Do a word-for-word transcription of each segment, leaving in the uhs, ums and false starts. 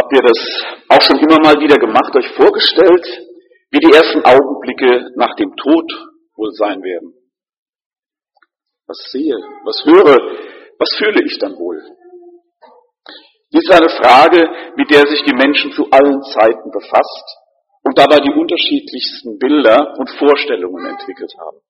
Habt ihr das auch schon immer mal wieder gemacht, euch vorgestellt, wie die ersten Augenblicke nach dem Tod wohl sein werden? Was sehe, was höre, was fühle ich dann wohl? Dies ist eine Frage, mit der sich die Menschen zu allen Zeiten befasst und dabei die unterschiedlichsten Bilder und Vorstellungen entwickelt haben.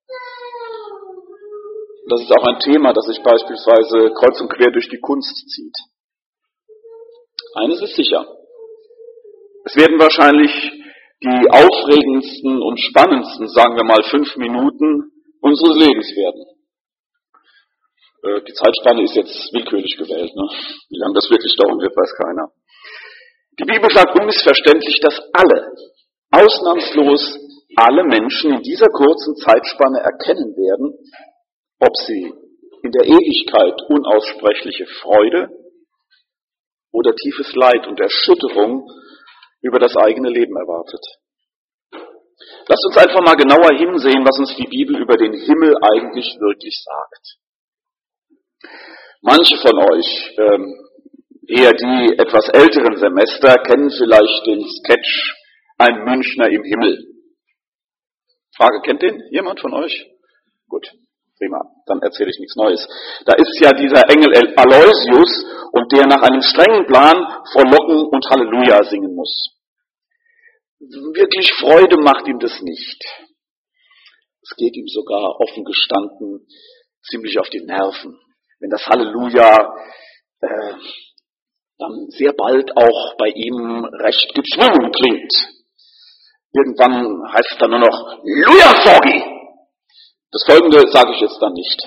Das ist auch ein Thema, das sich beispielsweise kreuz und quer durch die Kunst zieht. Eines ist sicher: Es werden wahrscheinlich die aufregendsten und spannendsten, sagen wir mal, fünf Minuten unseres Lebens werden. Äh, die Zeitspanne ist jetzt willkürlich gewählt, ne? Wie lange das wirklich dauern wird, weiß keiner. Die Bibel sagt unmissverständlich, dass alle, ausnahmslos alle Menschen in dieser kurzen Zeitspanne erkennen werden, ob sie in der Ewigkeit unaussprechliche Freude oder tiefes Leid und Erschütterung über das eigene Leben erwartet. Lasst uns einfach mal genauer hinsehen, was uns die Bibel über den Himmel eigentlich wirklich sagt. Manche von euch, ähm, eher die etwas älteren Semester, kennen vielleicht den Sketch Ein Münchner im Himmel. Frage, kennt den jemand von euch? Gut, prima, dann erzähle ich nichts Neues. Da ist ja dieser Engel Aloysius und der nach einem strengen Plan frohlocken und Halleluja singen muss. Wirklich Freude macht ihm das nicht. Es geht ihm sogar offen gestanden ziemlich auf die Nerven, wenn das Halleluja äh, dann sehr bald auch bei ihm recht gezwungen klingt. Irgendwann heißt es dann nur noch Luja Sorgi. Das Folgende sage ich jetzt dann nicht.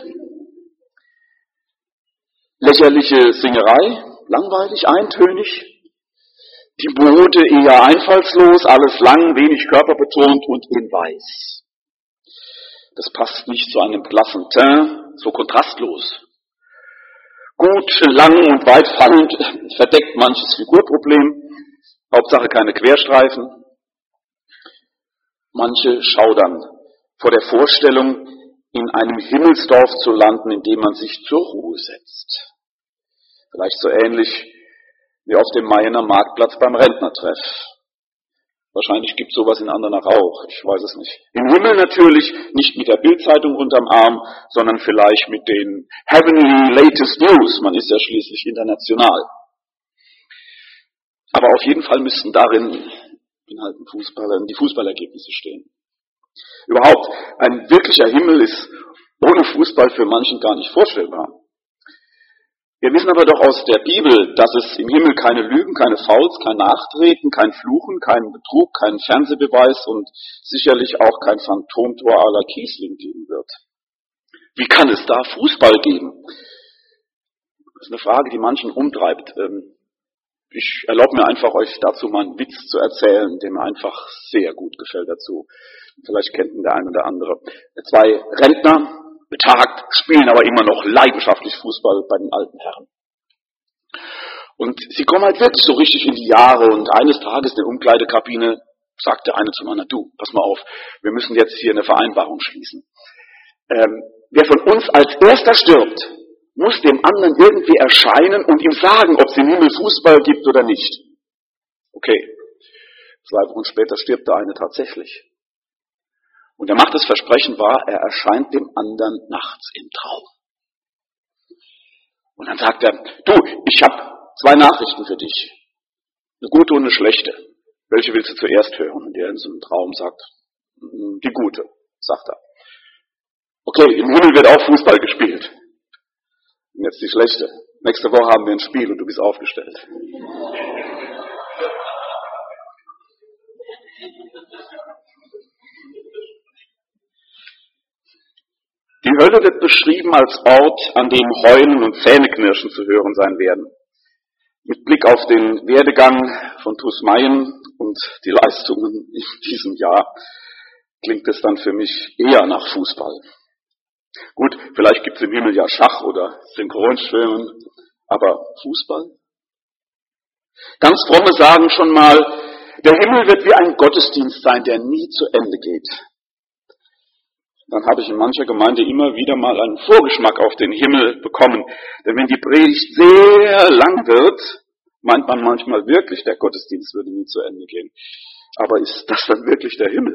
Lächerliche Singerei, langweilig, eintönig. Die Brote eher einfallslos, alles lang, wenig körperbetont und in weiß. Das passt nicht zu einem blassen Teint, so kontrastlos. Gut, lang und weit fallend verdeckt manches Figurproblem. Hauptsache keine Querstreifen. Manche schaudern vor der Vorstellung, in einem Himmelsdorf zu landen, in dem man sich zur Ruhe setzt. Vielleicht so ähnlich wie auf dem Mayener Marktplatz beim Rentnertreff. Wahrscheinlich gibt es sowas in Andernach auch, ich weiß es nicht. Im Himmel natürlich nicht mit der Bildzeitung unterm Arm, sondern vielleicht mit den Heavenly Latest News. Man ist ja schließlich international. Aber auf jeden Fall müssten darin halt Fußballer, die Fußballergebnisse stehen. Überhaupt, ein wirklicher Himmel ist ohne Fußball für manchen gar nicht vorstellbar. Wir wissen aber doch aus der Bibel, dass es im Himmel keine Lügen, keine Fouls, kein Nachtreten, kein Fluchen, keinen Betrug, keinen Fernsehbeweis und sicherlich auch kein Phantomtor à la Kiesling geben wird. Wie kann es da Fußball geben? Das ist eine Frage, die manchen umtreibt. Ich erlaube mir einfach, euch dazu mal einen Witz zu erzählen, der mir einfach sehr gut gefällt dazu. Vielleicht kennt ihn der eine oder andere. Zwei Rentner, betagt, spielen aber immer noch leidenschaftlich Fußball bei den alten Herren. Und sie kommen halt wirklich so richtig in die Jahre und eines Tages in der Umkleidekabine sagt der eine zum anderen, du, pass mal auf, wir müssen jetzt hier eine Vereinbarung schließen. Ähm, wer von uns als erster stirbt, muss dem anderen irgendwie erscheinen und ihm sagen, ob es im Himmel Fußball gibt oder nicht. Okay, zwei Wochen später stirbt der eine tatsächlich. Und er macht das Versprechen wahr, er erscheint dem anderen nachts im Traum. Und dann sagt er, du, ich habe zwei Nachrichten für dich. Eine gute und eine schlechte. Welche willst du zuerst hören? Und der in so einem Traum sagt, die gute, sagt er. Okay, im Himmel wird auch Fußball gespielt. Und jetzt die schlechte. Nächste Woche haben wir ein Spiel und du bist aufgestellt. Die Hölle wird beschrieben als Ort, an dem Heulen und Zähneknirschen zu hören sein werden. Mit Blick auf den Werdegang von T U S Mayen und die Leistungen in diesem Jahr klingt es dann für mich eher nach Fußball. Gut, vielleicht gibt es im Himmel ja Schach oder Synchronschwimmen, aber Fußball? Ganz fromme sagen schon mal, der Himmel wird wie ein Gottesdienst sein, der nie zu Ende geht. Dann habe ich in mancher Gemeinde immer wieder mal einen Vorgeschmack auf den Himmel bekommen. Denn wenn die Predigt sehr lang wird, Meint man manchmal wirklich, der Gottesdienst würde nie zu Ende gehen. Aber ist das dann wirklich der Himmel?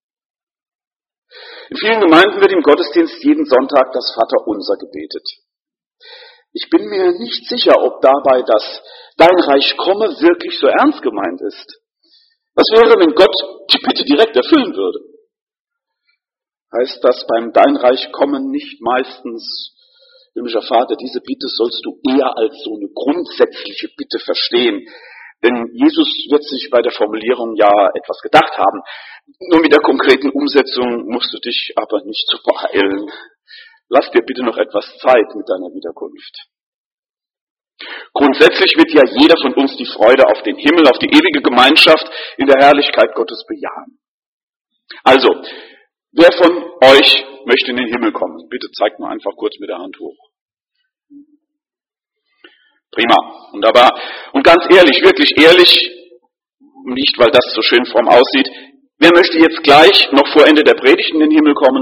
In vielen Gemeinden wird im Gottesdienst jeden Sonntag das Vaterunser gebetet. Ich bin mir nicht sicher, ob dabei das Dein Reich komme wirklich so ernst gemeint ist. Was wäre, wenn Gott die Bitte direkt erfüllen würde? Heißt das beim Dein Reich kommen nicht meistens, himmlischer Vater, diese Bitte sollst du eher als so eine grundsätzliche Bitte verstehen? Denn Jesus wird sich bei der Formulierung ja etwas gedacht haben. Nur mit der konkreten Umsetzung musst du dich aber nicht zu beeilen. Lass dir bitte noch etwas Zeit mit deiner Wiederkunft. Grundsätzlich wird ja jeder von uns die Freude auf den Himmel, auf die ewige Gemeinschaft in der Herrlichkeit Gottes bejahen. Also, wer von euch möchte in den Himmel kommen? Bitte zeigt mal einfach kurz mit der Hand hoch. Prima, wunderbar. Und ganz ehrlich, wirklich ehrlich, nicht weil das so schön fromm aussieht, wer möchte jetzt gleich noch vor Ende der Predigt in den Himmel kommen?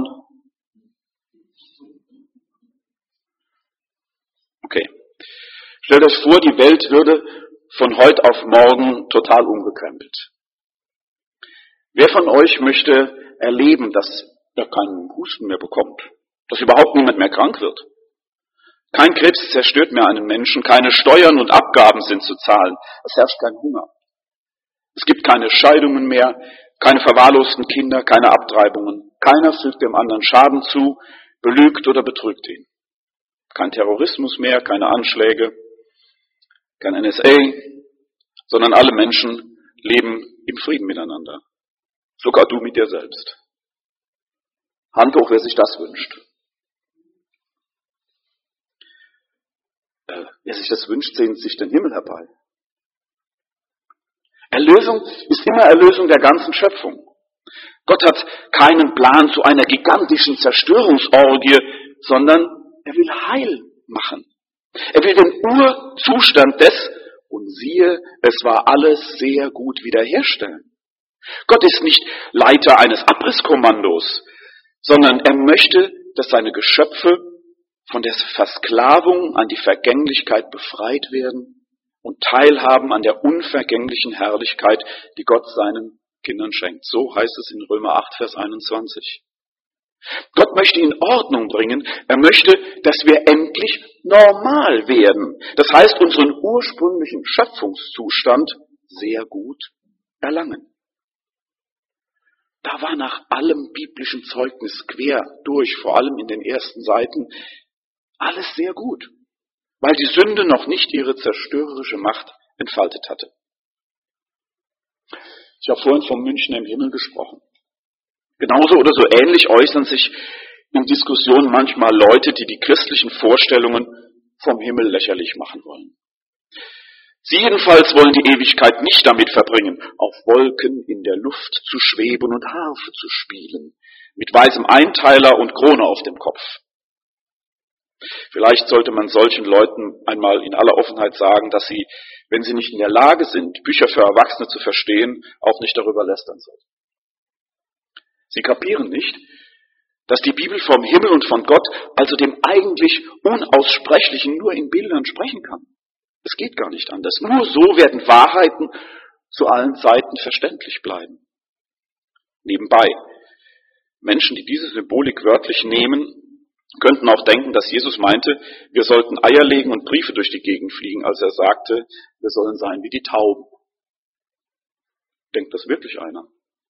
Okay. Stellt euch vor, die Welt würde von heute auf morgen total umgekrempelt. Wer von euch möchte erleben, dass er keinen Husten mehr bekommt, dass überhaupt niemand mehr krank wird? Kein Krebs zerstört mehr einen Menschen, keine Steuern und Abgaben sind zu zahlen, es herrscht kein Hunger. Es gibt keine Scheidungen mehr, keine verwahrlosten Kinder, keine Abtreibungen. Keiner fügt dem anderen Schaden zu, belügt oder betrügt ihn. Kein Terrorismus mehr, keine Anschläge, kein N S A, sondern alle Menschen leben im Frieden miteinander. Sogar du mit dir selbst. Hand hoch, wer sich das wünscht. Äh, wer sich das wünscht, sehnt sich den Himmel herbei. Erlösung ist immer Erlösung der ganzen Schöpfung. Gott hat keinen Plan zu einer gigantischen Zerstörungsorgie, sondern er will Heil machen. Er will den Urzustand des, und siehe, es war alles sehr gut wiederherstellen. Gott ist nicht Leiter eines Abrisskommandos, sondern er möchte, dass seine Geschöpfe von der Versklavung an die Vergänglichkeit befreit werden und teilhaben an der unvergänglichen Herrlichkeit, die Gott seinen Kindern schenkt. So heißt es in Römer acht, Vers einundzwanzig. Gott möchte in Ordnung bringen, er möchte, dass wir endlich normal werden. Das heißt, unseren ursprünglichen Schöpfungszustand sehr gut erlangen. Da war nach allem biblischen Zeugnis quer durch, vor allem in den ersten Seiten, alles sehr gut, weil die Sünde noch nicht ihre zerstörerische Macht entfaltet hatte. Ich habe vorhin vom Münchner im Himmel gesprochen. Genauso oder so ähnlich äußern sich in Diskussionen manchmal Leute, die die christlichen Vorstellungen vom Himmel lächerlich machen wollen. Sie jedenfalls wollen die Ewigkeit nicht damit verbringen, auf Wolken in der Luft zu schweben und Harfe zu spielen, mit weißem Einteiler und Krone auf dem Kopf. Vielleicht sollte man solchen Leuten einmal in aller Offenheit sagen, dass sie, wenn sie nicht in der Lage sind, Bücher für Erwachsene zu verstehen, auch nicht darüber lästern sollten. Sie kapieren nicht, dass die Bibel vom Himmel und von Gott, also dem eigentlich Unaussprechlichen, nur in Bildern sprechen kann. Es geht gar nicht anders. Nur so werden Wahrheiten zu allen Zeiten verständlich bleiben. Nebenbei, Menschen, die diese Symbolik wörtlich nehmen, könnten auch denken, dass Jesus meinte, wir sollten Eier legen und Briefe durch die Gegend fliegen, als er sagte, wir sollen sein wie die Tauben. Denkt das wirklich einer?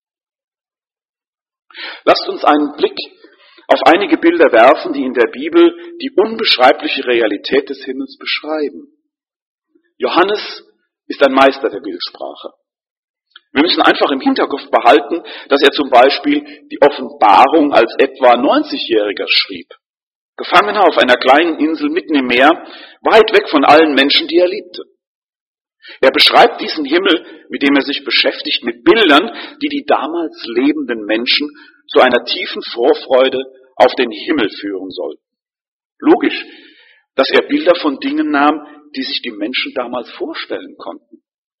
Lasst uns einen Blick auf einige Bilder werfen, die in der Bibel die unbeschreibliche Realität des Himmels beschreiben. Johannes ist ein Meister der Bildsprache. Wir müssen einfach im Hinterkopf behalten, dass er zum Beispiel die Offenbarung als etwa neunzigjähriger schrieb. Gefangener auf einer kleinen Insel mitten im Meer, weit weg von allen Menschen, die er liebte. Er beschreibt diesen Himmel, mit dem er sich beschäftigt, mit Bildern, die die damals lebenden Menschen zu einer tiefen Vorfreude auf den Himmel führen sollten. Logisch, dass er Bilder von Dingen nahm, die sich die Menschen damals vorstellen konnten.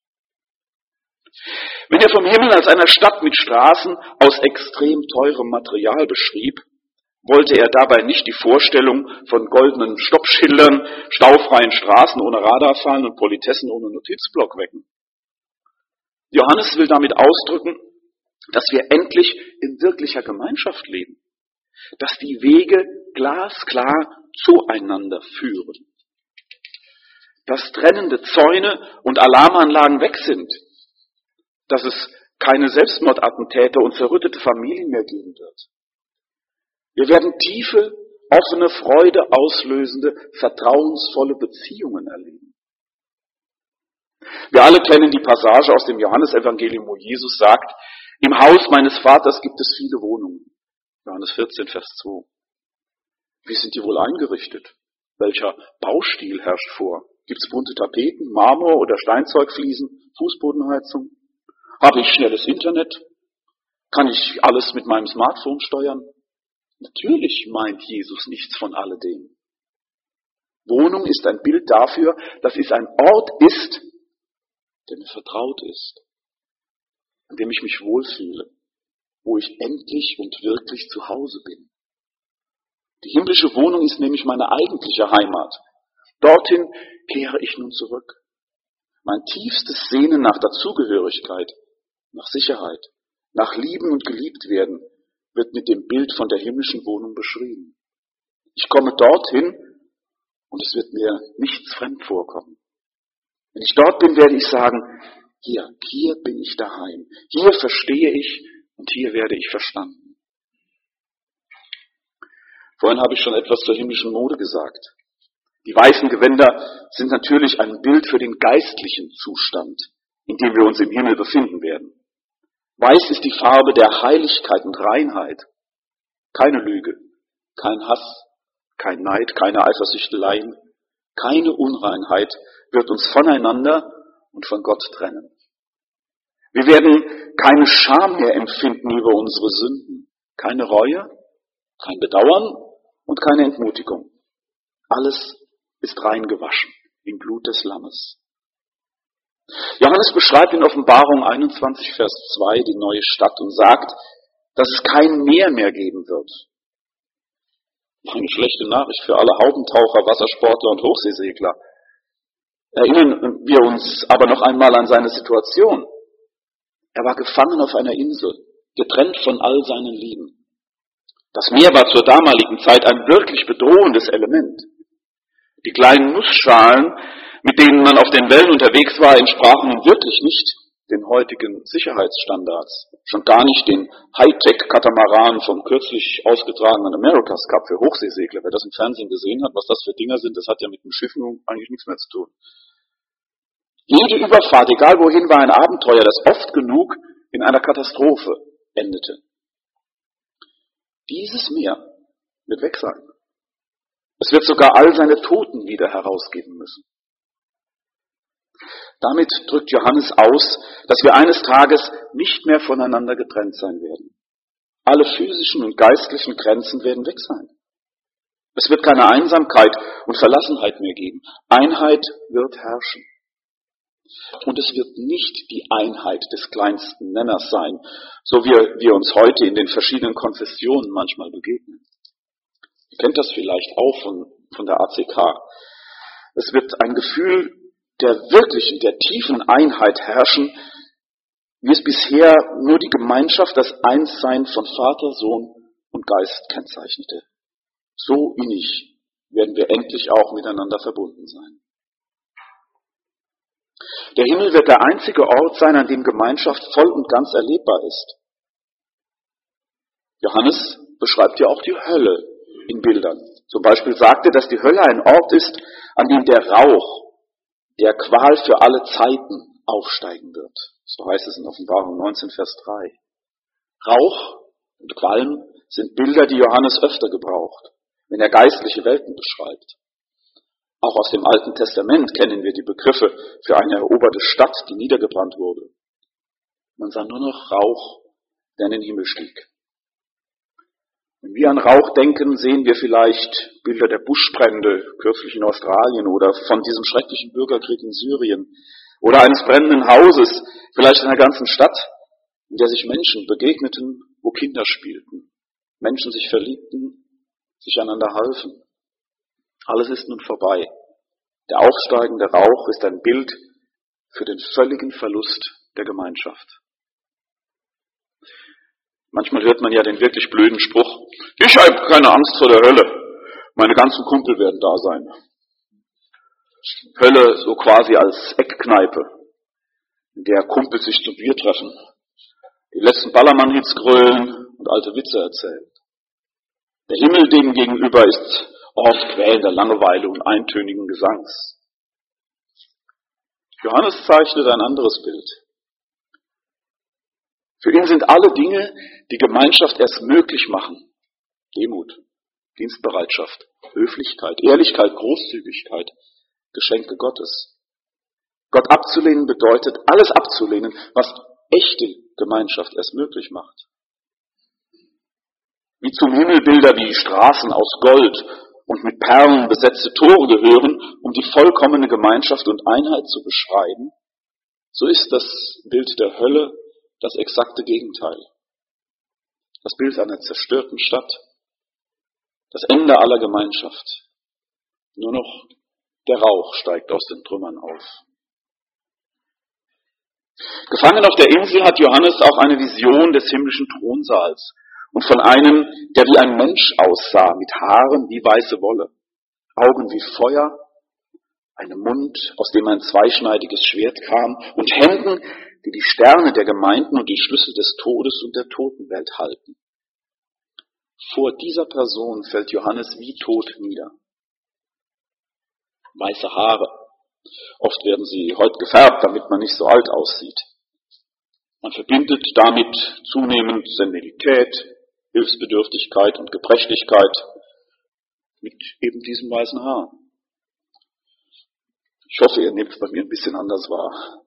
Wenn er vom Himmel als einer Stadt mit Straßen aus extrem teurem Material beschrieb, wollte er dabei nicht die Vorstellung von goldenen Stoppschildern, staufreien Straßen ohne Radarfallen und Politessen ohne Notizblock wecken. Johannes will damit ausdrücken, dass wir endlich in wirklicher Gemeinschaft leben, dass die Wege glasklar zueinander führen, dass trennende Zäune und Alarmanlagen weg sind, dass es keine Selbstmordattentäter und zerrüttete Familien mehr geben wird. Wir werden tiefe, offene, Freude auslösende, vertrauensvolle Beziehungen erleben. Wir alle kennen die Passage aus dem Johannesevangelium, wo Jesus sagt, im Haus meines Vaters gibt es viele Wohnungen. Johannes vierzehn, Vers zwei. Wie sind die wohl eingerichtet? Welcher Baustil herrscht vor? Gibt es bunte Tapeten, Marmor oder Steinzeugfliesen, Fußbodenheizung? Habe ich schnelles Internet? Kann ich alles mit meinem Smartphone steuern? Natürlich meint Jesus nichts von alledem. Wohnung ist ein Bild dafür, dass es ein Ort ist, der mir vertraut ist, an dem ich mich wohlfühle, wo ich endlich und wirklich zu Hause bin. Die himmlische Wohnung ist nämlich meine eigentliche Heimat. Dorthin kehre ich nun zurück. Mein tiefstes Sehnen nach Dazugehörigkeit, nach Sicherheit, nach Lieben und geliebt werden, wird mit dem Bild von der himmlischen Wohnung beschrieben. Ich komme dorthin und es wird mir nichts fremd vorkommen. Wenn ich dort bin, werde ich sagen, hier, hier bin ich daheim, hier verstehe ich und hier werde ich verstanden. Vorhin habe ich schon etwas zur himmlischen Mode gesagt. Die weißen Gewänder sind natürlich ein Bild für den geistlichen Zustand, in dem wir uns im Himmel befinden werden. Weiß ist die Farbe der Heiligkeit und Reinheit. Keine Lüge, kein Hass, kein Neid, keine Eifersüchteleien, keine Unreinheit wird uns voneinander und von Gott trennen. Wir werden keine Scham mehr empfinden über unsere Sünden, keine Reue, kein Bedauern und keine Entmutigung. Alles ist reingewaschen im Blut des Lammes. Johannes beschreibt in Offenbarung einundzwanzig, Vers zwei die neue Stadt und sagt, dass es kein Meer mehr geben wird. Eine schlechte Nachricht für alle Haubentaucher, Wassersportler und Hochseesegler. Erinnern wir uns aber noch einmal an seine Situation. Er war gefangen auf einer Insel, getrennt von all seinen Lieben. Das Meer war zur damaligen Zeit ein wirklich bedrohendes Element. Die kleinen Nussschalen, mit denen man auf den Wellen unterwegs war, entsprachen nun wirklich nicht den heutigen Sicherheitsstandards. Schon gar nicht den Hightech-Katamaran vom kürzlich ausgetragenen America's Cup für Hochseesegler. Wer das im Fernsehen gesehen hat, was das für Dinger sind, das hat ja mit dem Schiffen eigentlich nichts mehr zu tun. Jede Überfahrt, egal wohin, war ein Abenteuer, das oft genug in einer Katastrophe endete. Dieses Meer wird weg sein. Es wird sogar all seine Toten wieder herausgeben müssen. Damit drückt Johannes aus, dass wir eines Tages nicht mehr voneinander getrennt sein werden. Alle physischen und geistlichen Grenzen werden weg sein. Es wird keine Einsamkeit und Verlassenheit mehr geben. Einheit wird herrschen. Und es wird nicht die Einheit des kleinsten Nenners sein, so wie wir uns heute in den verschiedenen Konfessionen manchmal begegnen. Ihr kennt das vielleicht auch von, von der A C K. Es wird ein Gefühl der wirklichen, der tiefen Einheit herrschen, wie es bisher nur die Gemeinschaft, das Einssein von Vater, Sohn und Geist kennzeichnete. So innig werden wir endlich auch miteinander verbunden sein. Der Himmel wird der einzige Ort sein, an dem Gemeinschaft voll und ganz erlebbar ist. Johannes beschreibt ja auch die Hölle in Bildern. Zum Beispiel sagt er, dass die Hölle ein Ort ist, an dem der Rauch der Qual für alle Zeiten aufsteigen wird. So heißt es in Offenbarung neunzehn, Vers drei. Rauch und Qualm sind Bilder, die Johannes öfter gebraucht, wenn er geistliche Welten beschreibt. Auch aus dem Alten Testament kennen wir die Begriffe für eine eroberte Stadt, die niedergebrannt wurde. Man sah nur noch Rauch, der in den Himmel stieg. Wenn wir an Rauch denken, sehen wir vielleicht Bilder der Buschbrände, kürzlich in Australien, oder von diesem schrecklichen Bürgerkrieg in Syrien, oder eines brennenden Hauses, vielleicht einer ganzen Stadt, in der sich Menschen begegneten, wo Kinder spielten, Menschen sich verliebten sich einander halfen. Alles ist nun vorbei. Der aufsteigende Rauch ist ein Bild für den völligen Verlust der Gemeinschaft. Manchmal hört man ja den wirklich blöden Spruch, ich habe keine Angst vor der Hölle, meine ganzen Kumpel werden da sein. Hölle so quasi als Eckkneipe, in der Kumpel sich zum Bier treffen, die letzten Ballermann-Hits grölen und alte Witze erzählen. Der Himmel dem gegenüber ist Ort quälender Langeweile und eintönigen Gesangs. Johannes zeichnet ein anderes Bild. Für ihn sind alle Dinge, die Gemeinschaft erst möglich machen. Demut, Dienstbereitschaft, Höflichkeit, Ehrlichkeit, Großzügigkeit, Geschenke Gottes. Gott abzulehnen bedeutet, alles abzulehnen, was echte Gemeinschaft erst möglich macht. Wie zum Himmel Bilder wie Straßen aus Gold und mit Perlen besetzte Tore gehören, um die vollkommene Gemeinschaft und Einheit zu beschreiben, so ist das Bild der Hölle das exakte Gegenteil. Das Bild einer zerstörten Stadt, das Ende aller Gemeinschaft. Nur noch der Rauch steigt aus den Trümmern auf. Gefangen auf der Insel hat Johannes auch eine Vision des himmlischen Thronsaals und von einem, der wie ein Mensch aussah, mit Haaren wie weiße Wolle, Augen wie Feuer, einem Mund, aus dem ein zweischneidiges Schwert kam, und Händen, die die Sterne der Gemeinden und die Schlüssel des Todes und der Totenwelt halten. Vor dieser Person fällt Johannes wie tot nieder. Weiße Haare. Oft werden sie heute gefärbt, damit man nicht so alt aussieht. Man verbindet damit zunehmend Senilität, Hilfsbedürftigkeit und Gebrechlichkeit mit eben diesem weißen Haar. Ich hoffe, ihr nehmt es bei mir ein bisschen anders wahr.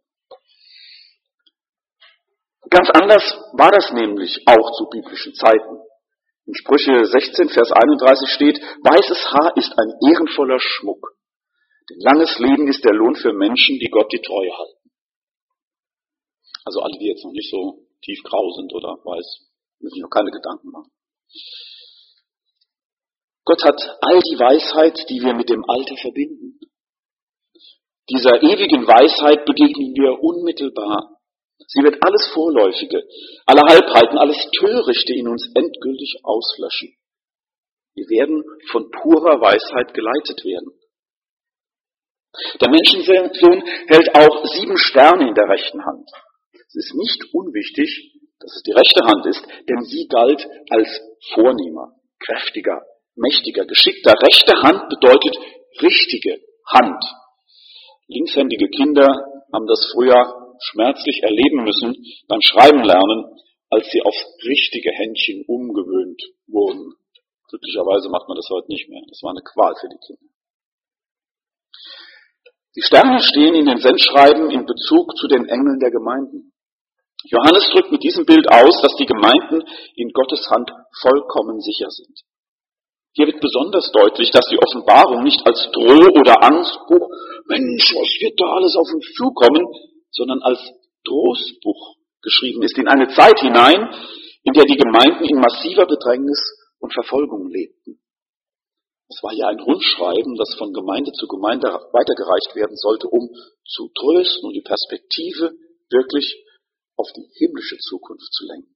Ganz anders war das nämlich auch zu biblischen Zeiten. In Sprüche sechzehn, Vers einunddreißig steht, weißes Haar ist ein ehrenvoller Schmuck. Denn langes Leben ist der Lohn für Menschen, die Gott die Treue halten. Also alle, die jetzt noch nicht so tiefgrau sind oder weiß, müssen sich noch keine Gedanken machen. Gott hat all die Weisheit, die wir mit dem Alter verbinden. Dieser ewigen Weisheit begegnen wir unmittelbar. Sie wird alles Vorläufige, alle Halbheiten, alles Törichte in uns endgültig auslöschen. Wir werden von purer Weisheit geleitet werden. Der Menschensohn hält auch sieben Sterne in der rechten Hand. Es ist nicht unwichtig, dass es die rechte Hand ist, denn sie galt als vornehmer, kräftiger, mächtiger, geschickter. Rechte Hand bedeutet richtige Hand. Linkshändige Kinder haben das früher schmerzlich erleben müssen beim Schreiben lernen, als sie aufs richtige Händchen umgewöhnt wurden. Glücklicherweise macht man das heute nicht mehr. Das war eine Qual für die Kinder. Die Sterne stehen in den Sendschreiben in Bezug zu den Engeln der Gemeinden. Johannes drückt mit diesem Bild aus, dass die Gemeinden in Gottes Hand vollkommen sicher sind. Hier wird besonders deutlich, dass die Offenbarung nicht als Droh- oder Angstbuch, Mensch, was wird da alles auf uns zukommen, sondern als Trostbuch geschrieben ist in eine Zeit hinein, in der die Gemeinden in massiver Bedrängnis und Verfolgung lebten. Es war ja ein Rundschreiben, das von Gemeinde zu Gemeinde weitergereicht werden sollte, um zu trösten und die Perspektive wirklich auf die himmlische Zukunft zu lenken.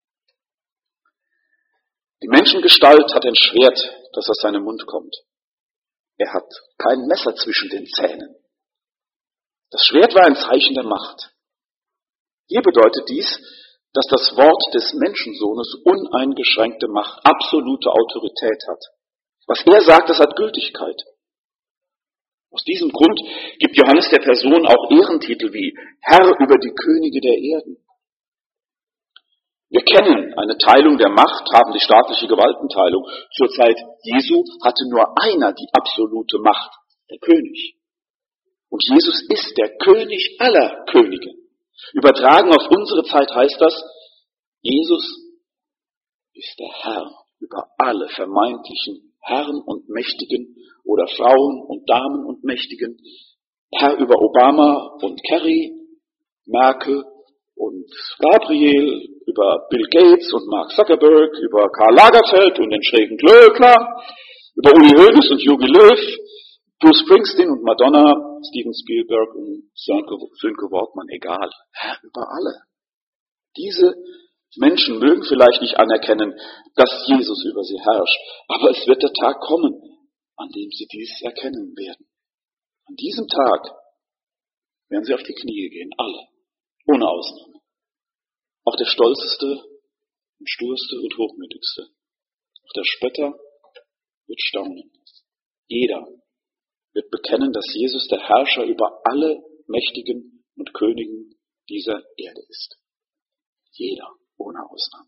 Die Menschengestalt hat ein Schwert, das aus seinem Mund kommt. Er hat kein Messer zwischen den Zähnen. Das Schwert war ein Zeichen der Macht. Hier bedeutet dies, dass das Wort des Menschensohnes uneingeschränkte Macht, absolute Autorität hat. Was er sagt, das hat Gültigkeit. Aus diesem Grund gibt Johannes der Person auch Ehrentitel wie Herr über die Könige der Erden. Wir kennen eine Teilung der Macht, haben die staatliche Gewaltenteilung. Zur Zeit Jesu hatte nur einer die absolute Macht, der König. Und Jesus ist der König aller Könige. Übertragen auf unsere Zeit heißt das, Jesus ist der Herr über alle vermeintlichen Herren und Mächtigen oder Frauen und Damen und Mächtigen, Herr über Obama und Kerry, Merkel und Gabriel, über Bill Gates und Mark Zuckerberg, über Karl Lagerfeld und den schrägen Glöckler, über Uli Hoeneß und Jogi Löw, Bruce Springsteen und Madonna, Steven Spielberg und Sönke Wortmann, egal. Über alle. Diese Menschen mögen vielleicht nicht anerkennen, dass Jesus über sie herrscht, aber es wird der Tag kommen, an dem sie dies erkennen werden. An diesem Tag werden sie auf die Knie gehen, alle, ohne Ausnahme. Auch der Stolzeste und Sturste und Hochmütigste. Auch der Spötter wird staunen. Jeder wird bekennen, dass Jesus der Herrscher über alle Mächtigen und Königen dieser Erde ist. Jeder, ohne Ausnahme.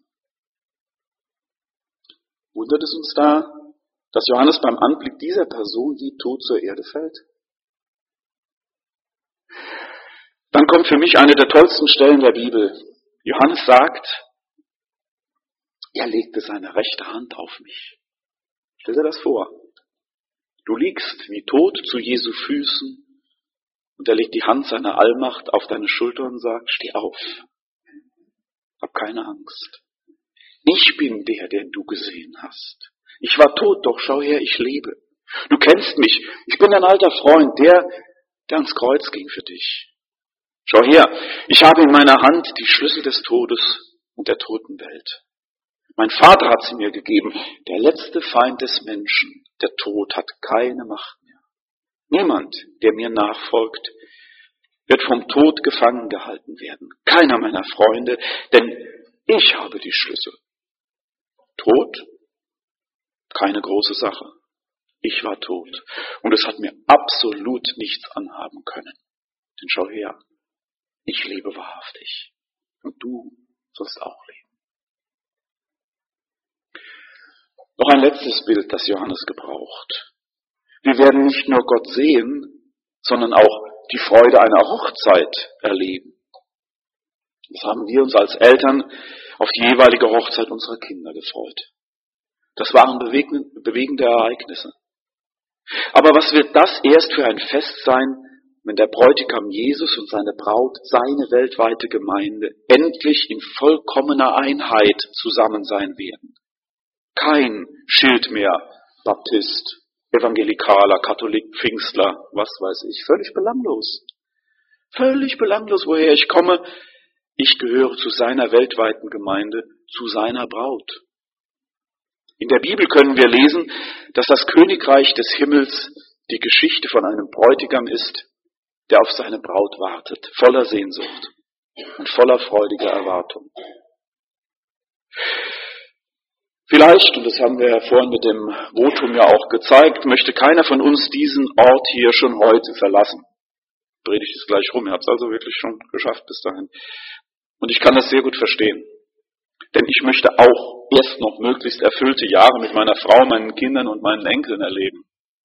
Wundert es uns da, dass Johannes beim Anblick dieser Person wie tot zur Erde fällt? Dann kommt für mich eine der tollsten Stellen der Bibel. Johannes sagt, er legte seine rechte Hand auf mich. Stell dir das vor. Du liegst wie tot zu Jesu Füßen und er legt die Hand seiner Allmacht auf deine Schulter und sagt, steh auf. Hab keine Angst. Ich bin der, den du gesehen hast. Ich war tot, doch schau her, ich lebe. Du kennst mich. Ich bin dein alter Freund, der, der ans Kreuz ging für dich. Schau her, ich habe in meiner Hand die Schlüssel des Todes und der Totenwelt. Mein Vater hat sie mir gegeben. Der letzte Feind des Menschen, der Tod, hat keine Macht mehr. Niemand, der mir nachfolgt, wird vom Tod gefangen gehalten werden. Keiner meiner Freunde, denn ich habe die Schlüssel. Tod? Keine große Sache. Ich war tot und es hat mir absolut nichts anhaben können. Denn schau her, ich lebe wahrhaftig und du sollst auch leben. Noch ein letztes Bild, das Johannes gebraucht. Wir werden nicht nur Gott sehen, sondern auch die Freude einer Hochzeit erleben. Das haben wir uns als Eltern auf die jeweilige Hochzeit unserer Kinder gefreut. Das waren bewegende Ereignisse. Aber was wird das erst für ein Fest sein, wenn der Bräutigam Jesus und seine Braut, seine weltweite Gemeinde, endlich in vollkommener Einheit zusammen sein werden? Kein Schild mehr, Baptist, Evangelikaler, Katholik, Pfingstler, was weiß ich, völlig belanglos. Völlig belanglos, woher ich komme. Ich gehöre zu seiner weltweiten Gemeinde, zu seiner Braut. In der Bibel können wir lesen, dass das Königreich des Himmels die Geschichte von einem Bräutigam ist, der auf seine Braut wartet, voller Sehnsucht und voller freudiger Erwartung. Vielleicht, und das haben wir ja vorhin mit dem Votum ja auch gezeigt, möchte keiner von uns diesen Ort hier schon heute verlassen. Predigt es gleich rum, ihr habt es also wirklich schon geschafft bis dahin. Und ich kann das sehr gut verstehen. Denn ich möchte auch erst noch möglichst erfüllte Jahre mit meiner Frau, meinen Kindern und meinen Enkeln erleben.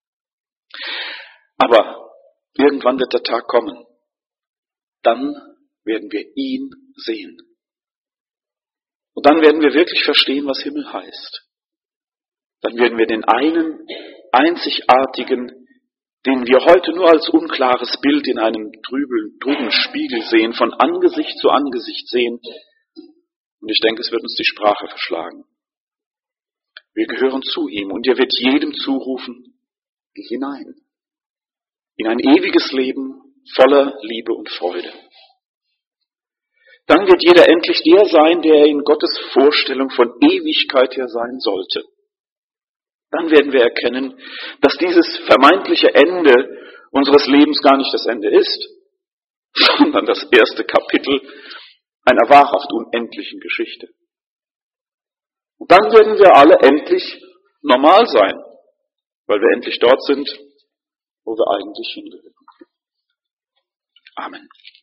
Aber irgendwann wird der Tag kommen. Dann werden wir ihn sehen. Und dann werden wir wirklich verstehen, was Himmel heißt. Dann werden wir den einen einzigartigen, den wir heute nur als unklares Bild in einem trüben, trüben Spiegel sehen, von Angesicht zu Angesicht sehen. Und ich denke, es wird uns die Sprache verschlagen. Wir gehören zu ihm und er wird jedem zurufen, geh hinein. In ein ewiges Leben voller Liebe und Freude. Dann wird jeder endlich der sein, der er in Gottes Vorstellung von Ewigkeit her sein sollte. Dann werden wir erkennen, dass dieses vermeintliche Ende unseres Lebens gar nicht das Ende ist, sondern das erste Kapitel einer wahrhaft unendlichen Geschichte. Und dann werden wir alle endlich normal sein, weil wir endlich dort sind, wo wir eigentlich hingehören. Amen.